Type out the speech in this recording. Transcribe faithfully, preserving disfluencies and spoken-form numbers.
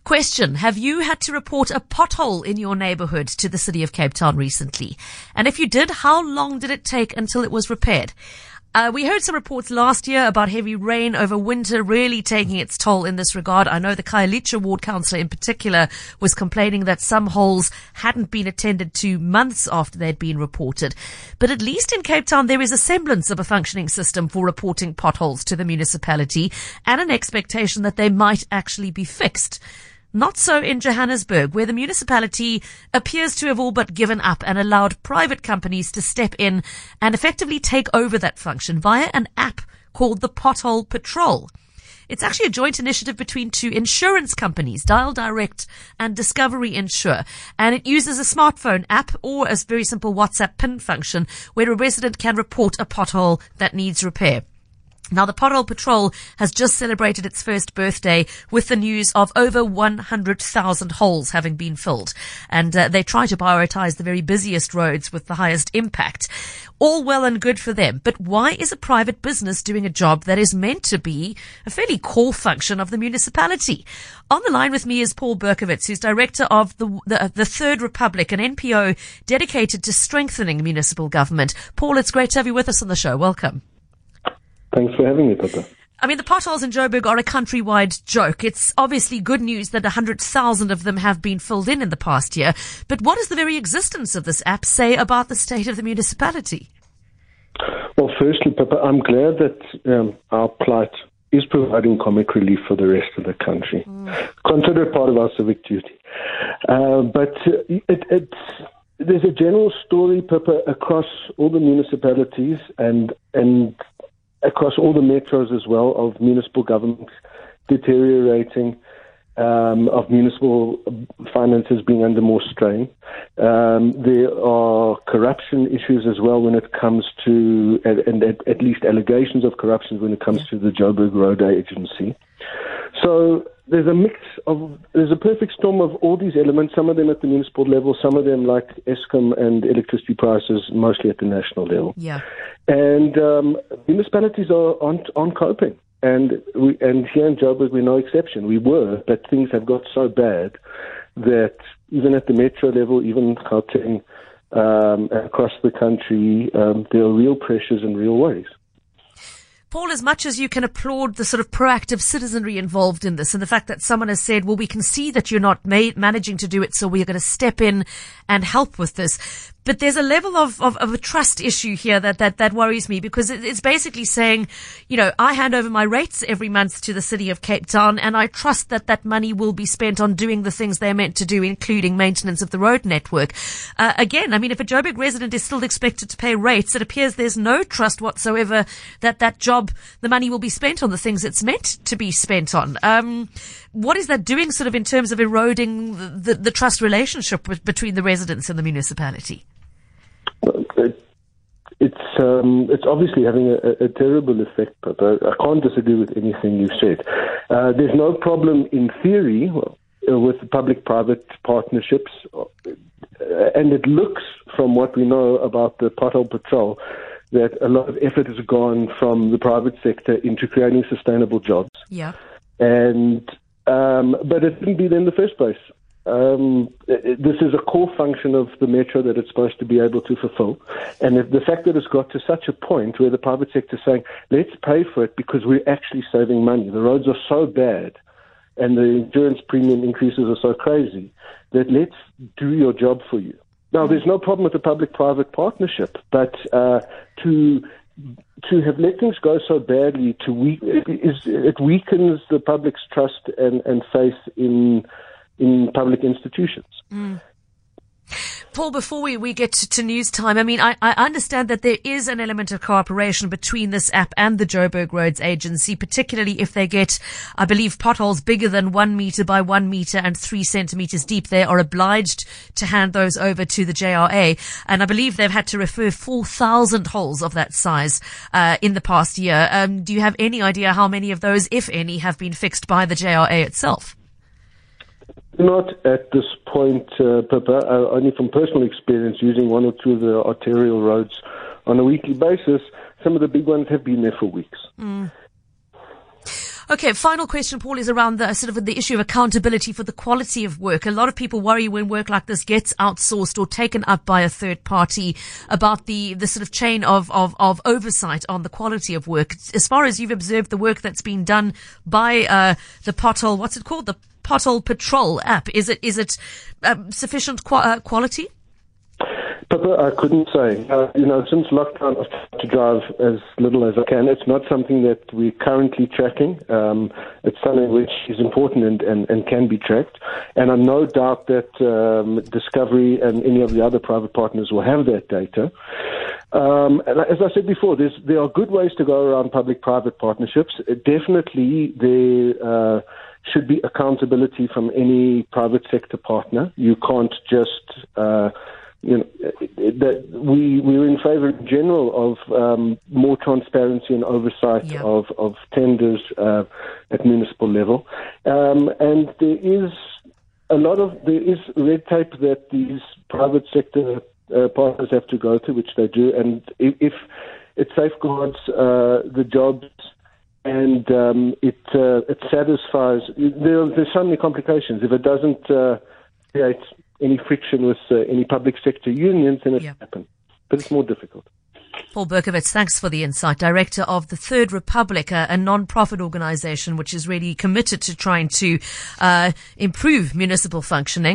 Question, have you had to report a pothole in your neighborhood to the City of Cape Town recently? And if you did, how long did it take until it was repaired? Uh, we heard some reports last year about heavy rain over winter really taking its toll in this regard. I know the Khayelitsha ward councillor in particular was complaining that some holes hadn't been attended to months after they'd been reported. But at least in Cape Town, there is a semblance of a functioning system for reporting potholes to the municipality and an expectation that they might actually be fixed. Not so in Johannesburg, where the municipality appears to have all but given up and allowed private companies to step in and effectively take over that function via an app called the Pothole Patrol. It's actually a joint initiative between two insurance companies, Dial Direct and Discovery Insure, and it uses a smartphone app or a very simple WhatsApp pin function where a resident can report a pothole that needs repair. Now, the Pothole Patrol has just celebrated its first birthday with the news of over one hundred thousand holes having been filled. And uh, they try to prioritize the very busiest roads with the highest impact. All well and good for them. But why is a private business doing a job that is meant to be a fairly core function of the municipality? On the line with me is Paul Berkowitz, who's director of the, the, the Third Republic, an N P O dedicated to strengthening municipal government. Paul, it's great to have you with us on the show. Welcome. Thanks for having me, Pippa. I mean, the potholes in Joburg are a countrywide joke. It's obviously good news that one hundred thousand of them have been filled in in the past year. But what does the very existence of this app say about the state of the municipality? Well, firstly, Pippa, I'm glad that um, our plight is providing comic relief for the rest of the country. Mm. Consider it part of our civic duty. Uh, but it, it's... There's a general story, Pippa, across all the municipalities and and across all the metros as well, of municipal government deteriorating, um, of municipal finances being under more strain. Um, there are corruption issues as well when it comes to, and at, at least allegations of corruption when it comes yeah. to the Joburg Road Agency. So there's a mix of, there's a perfect storm of all these elements, some of them at the municipal level, some of them like Eskom and electricity prices, mostly at the national level. Yeah. And um, municipalities are aren't, aren't coping. And we, and here in Joburg, we're no exception. We were, but things have got so bad that even at the metro level, even Gauteng, um, across the country, um, there are real pressures and real worries. Paul, as much as you can applaud the sort of proactive citizenry involved in this and the fact that someone has said, well, we can see that you're not ma- managing to do it, so we're going to step in and help with this. But there's a level of, of, of a trust issue here that, that, that worries me, because it, it's basically saying, you know, I hand over my rates every month to the City of Cape Town and I trust that that money will be spent on doing the things they're meant to do, including maintenance of the road network. Uh, again, I mean, if a Joburg resident is still expected to pay rates, it appears there's no trust whatsoever that that job, the money will be spent on the things it's meant to be spent on. Um, what is that doing sort of in terms of eroding the, the, the trust relationship with, between the residents and the municipality? It, it's um, it's obviously having a, a terrible effect, but I, I can't disagree with anything you said. Uh, there's no problem in theory uh, with public-private partnerships, uh, and it looks, from what we know about the Pothole Patrol, that a lot of effort has gone from the private sector into creating sustainable jobs. Yeah. And um, but it didn't do that in the first place. Um, it, this is a core function of the metro that it's supposed to be able to fulfill. And the, the fact that it's got to such a point where the private sector is saying, let's pay for it because we're actually saving money. The roads are so bad and the insurance premium increases are so crazy that let's do your job for you. Now, there's no problem with the public-private partnership, but uh, to to have let things go so badly, to we, it, is, it weakens the public's trust and, and faith in in public institutions. Mm. Paul, before we, we get to, to news time, I mean, I, I understand that there is an element of cooperation between this app and the Joburg Roads Agency, particularly if they get, I believe, potholes bigger than one metre by one metre and three centimetres deep. They are obliged to hand those over to the J R A. And I believe they've had to refer four thousand holes of that size uh, in the past year. Um, do you have any idea how many of those, if any, have been fixed by the J R A itself? Not at this point, uh, Pippa, uh, only from personal experience using one or two of the arterial roads on a weekly basis. Some of the big ones have been there for weeks. Mm. Okay, final question, Paul, is around the sort of the issue of accountability for the quality of work. A lot of people worry when work like this gets outsourced or taken up by a third party about the, the sort of chain of, of, of oversight on the quality of work. As far as you've observed the work that's been done by uh, the Pothole, what's it called? The Pothole Patrol app. Is it is it um, sufficient qu- uh, quality? Pippa, I couldn't say. Uh, you know, since lockdown, I've tried to drive as little as I can. It's not something that we're currently tracking. Um, it's something which is important and, and, and can be tracked. And I no doubt that um, Discovery and any of the other private partners will have that data. Um, and as I said before, there's, there are good ways to go around public-private partnerships. Uh, definitely, there uh, should be accountability from any private sector partner. You can't just... Uh, You know, that we we're in favour in general of um, more transparency and oversight yeah. of of tenders uh, at municipal level, um, and there is a lot of there is red tape that these private sector uh, partners have to go through, which they do, and if, if it safeguards uh, the jobs and um, it uh, it satisfies, there, there's so many complications. If it doesn't uh, create any friction with uh, any public sector unions, then it yeah. happen. But it's more difficult. Paul Berkowitz, thanks for the insight. Director of the Third Republic, a, a non-profit organisation which is really committed to trying to uh, improve municipal functioning.